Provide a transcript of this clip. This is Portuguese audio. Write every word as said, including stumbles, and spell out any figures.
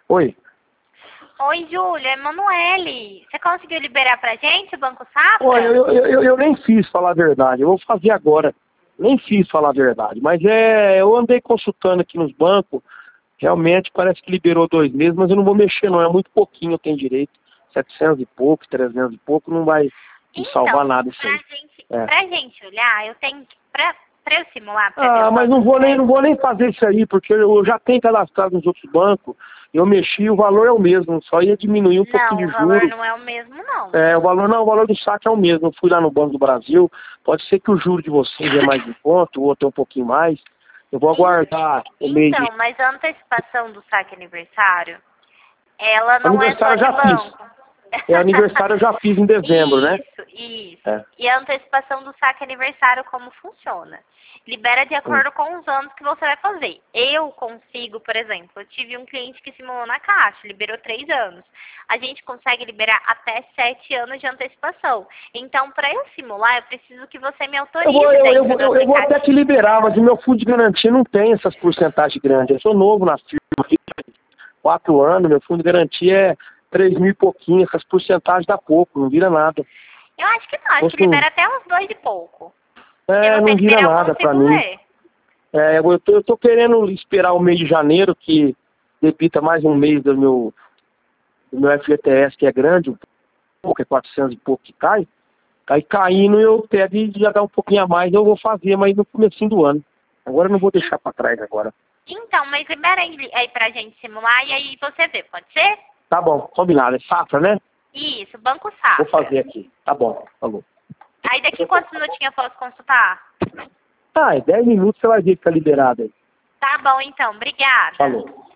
Oi. Oi, Júlia, Emanuele. Você conseguiu liberar pra gente o Banco Safra? Olha, eu, eu, eu, eu nem fiz, falar a verdade. Eu vou fazer agora. Nem fiz, falar a verdade. Mas é, eu andei consultando aqui nos bancos. Realmente parece que liberou dois meses, mas eu não vou mexer não. É muito pouquinho, eu tenho direito. setecentos e pouco, trezentos e pouco, não vai me então, salvar nada isso pra aí. gente, É. pra gente olhar, eu tenho que... Pra, pra eu simular... Pra ver Ah, o mas banco não vou, nem, certo, não vou nem fazer isso aí, porque eu já tenho cadastrado nos outros bancos. Eu mexi, o valor é o mesmo. Só ia diminuir um pouquinho não, de o valor juros. não é o mesmo, não. É, o valor não, o valor do saque é o mesmo. Eu fui lá no Banco do Brasil. Pode ser que o juro de vocês é mais em conta, o outro é um pouquinho mais. Eu vou aguardar o mês de... Então, mas a antecipação do saque aniversário, ela não é só Aniversário eu de já fiz. banco. É, aniversário eu já fiz em dezembro, né? Isso, isso. É. E a antecipação do saque aniversário, como funciona? Libera de acordo com os anos que você vai fazer. Eu consigo, por exemplo, eu tive um cliente que simulou na Caixa, liberou três anos. A gente consegue liberar até sete anos de antecipação. Então, para eu simular, eu preciso que você me autorize Eu vou, eu, eu, dentro vou- do eu, eu vou até aplicativo. te liberar, mas o meu fundo de garantia não tem essas porcentagens grandes. Eu sou novo na firma, aqui, quatro anos, meu fundo de garantia é três mil e pouquinho, essas porcentagens dá pouco, não vira nada. Eu acho que não, acho que Assim, libera até uns dois e pouco. Se é, você não vira liberar, eu nada consigo pra mim. ver. É, eu, tô, eu tô querendo esperar o mês de janeiro, que debita mais um mês do meu, do meu F G T S, que é grande, um pouco, é quatrocentos e pouco que cai. Aí caindo eu pego e já dá um pouquinho a mais, eu vou fazer, mas no comecinho do ano. Agora eu não vou deixar pra trás agora. Então, mas libera aí, aí pra gente simular e aí você vê, pode ser? Tá bom, combinado. É Safra, né? Isso, Banco Safra. Vou fazer aqui. Tá bom, falou. Aí daqui quantos minutinhos eu posso consultar? Ah, em dez minutos você vai ver que tá liberado aí. Tá bom então, obrigada. Falou.